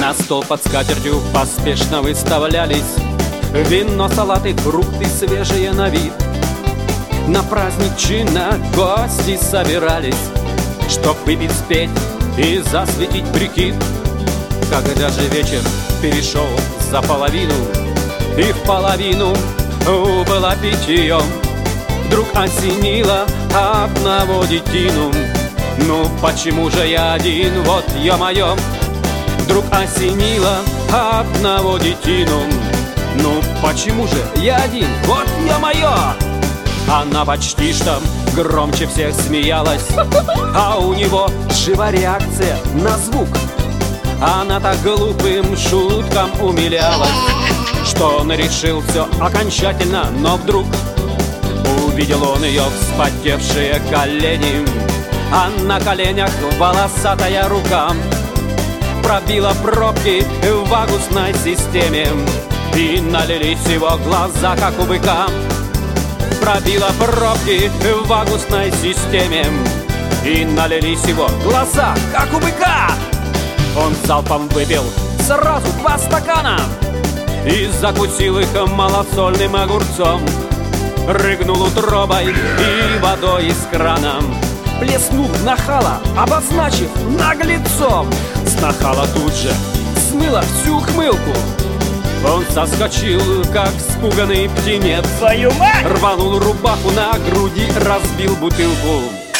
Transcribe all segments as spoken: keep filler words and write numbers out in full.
На стол под скатертью поспешно выставлялись вино, салаты, фрукты свежие на вид. На праздник чина гости собирались, чтоб выпить, спеть и засветить прикид. Когда же вечер перешел за половину, и в половину убыло питьем, вдруг осенило одного детину. Ну почему же я один, вот ё-моё. Вдруг осенило одного детину. Ну почему же я один, вот ё-моё. Она почти что громче всех смеялась, а у него жива реакция на звук. Она так глупым шуткам умилялась, что он решил все окончательно. Но вдруг увидел он ее вспотевшие колени, а на коленях волосатая рука пробила пробки в вагусной системе, и налились его глаза, как у быка. Пробила пробки в вагусной системе, и налились его глаза, как у быка. Он залпом выпил сразу два стакана и закусил их малосольным огурцом. Рыгнул утробой и водой из крана, плеснул нахала, обозначив наглецом. С нахала тут же смыло всю хмылку. Он соскочил, как спуганный птенец, твою мать! Рванул рубаху на груди, разбил бутылку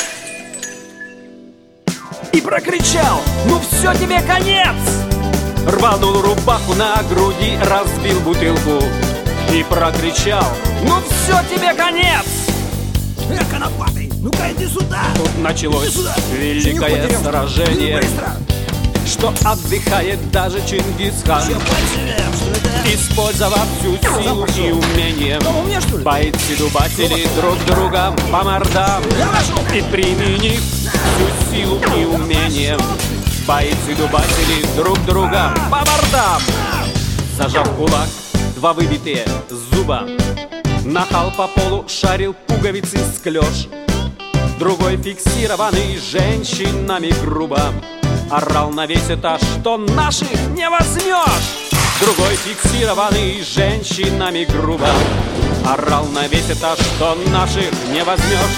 и прокричал: ну все, тебе конец! Рванул рубаху на груди, разбил бутылку и прокричал: ну все, тебе конец! Эх, конопатый, ну-ка иди сюда! Тут началось великое сражение, что отдыхает даже Чингисхан, использовав всю силу и умение. Бойцы-дубатели друг друга по мордам, и применив всю силу и умение, бойцы-дубатели друг друга по мордам. Зажав кулак, два выбитые зуба, нахал по полу шарил пуговицы склёж. Другой, фиксированный женщинами грубо, орал на весь этаж, что наших не возьмешь. Другой, фиксированный женщинами грубо, орал на весь этаж, что наших не возьмешь.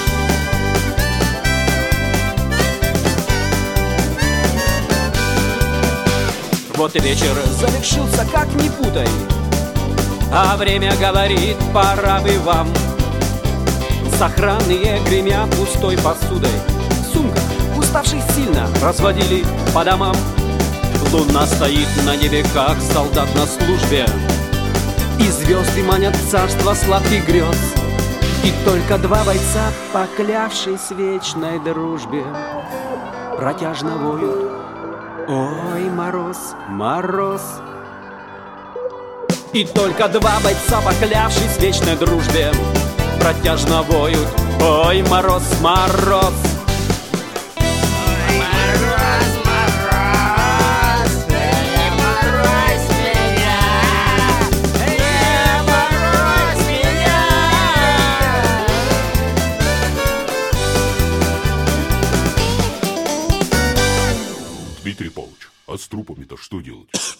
Вот и вечер завершился, как ни путай, а время говорит: пора бы вам. Сохранные гремят пустой посудой, в сумках, уставших сильно, разводили по домам. Луна стоит на небе, как солдат на службе, и звезды манят царство сладких грез. И только два бойца, поклявшись вечной дружбе, протяжно воют: ой, мороз, мороз. И только два бойца, поклявшись вечной дружбе, протяжно воют: ой, мороз, мороз. Дмитрий Павлович, а с трупами-то что делать?